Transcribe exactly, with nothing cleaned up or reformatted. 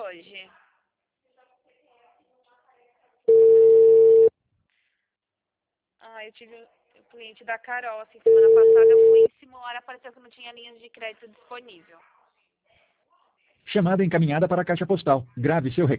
hoje? Ah, eu tive o cliente da Carol, assim, semana passada eu fui em simular, apareceu que não tinha linhas de crédito disponível. Chamada encaminhada para a caixa postal. Grave seu recado.